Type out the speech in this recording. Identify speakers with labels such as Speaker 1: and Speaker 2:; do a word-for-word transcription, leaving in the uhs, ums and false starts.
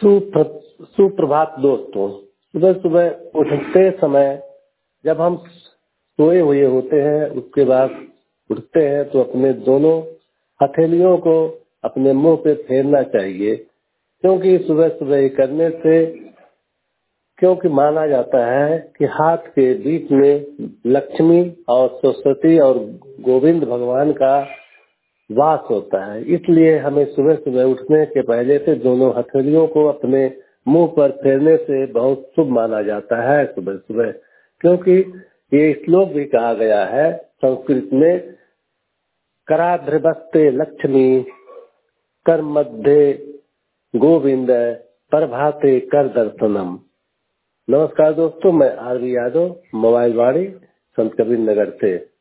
Speaker 1: सुप्र सुप्रभात दोस्तों। सुबह सुबह उठते समय जब हम सोए हुए होते हैं, उसके बाद उठते हैं तो अपने दोनों हथेलियों को अपने मुंह पे फेरना चाहिए, क्योंकि सुबह सुबह ये करने से क्योंकि माना जाता है कि हाथ के बीच में लक्ष्मी और सरस्वती और गोविंद भगवान का वास होता है। इसलिए हमें सुबह सुबह उठने के पहले से दोनों हथेलियों को अपने मुंह पर फेरने से बहुत शुभ माना जाता है सुबह सुबह, क्योंकि ये श्लोक भी कहा गया है संस्कृत में, कराभ्रवस्ते लक्ष्मी कर मध्य गोविंद प्रभाते कर दर्शनम। नमस्कार दोस्तों, मैं आर वी यादव, मोबाइल वाड़ी, संत कबीर नगर से।